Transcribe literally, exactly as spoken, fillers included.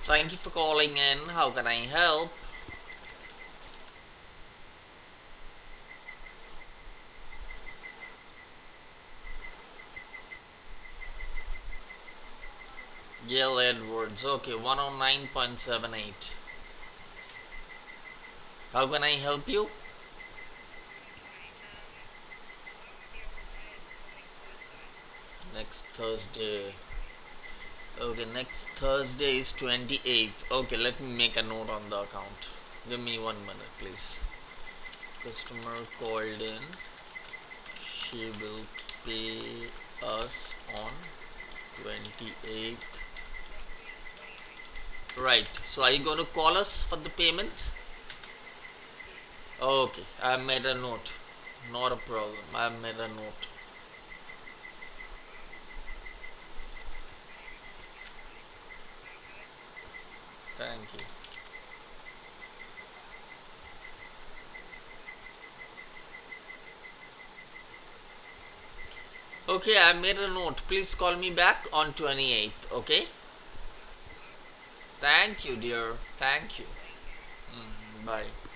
Thank you for calling in. How can I help? Gail Edwards. Okay, one oh nine point seven eight. How can I help you? Next Thursday. Okay, next Thursday is twenty-eighth. Okay, let me make a note on the account. Give me one minute, please. Customer called in. She will pay us on twenty-eighth. Right. So, are you going to call us for the payments? Okay, I made a note. Not a problem. I made a note. Thank you. Okay, I made a note. Please call me back on twenty-eighth. Okay? Thank you, dear. Thank you. Mm, bye.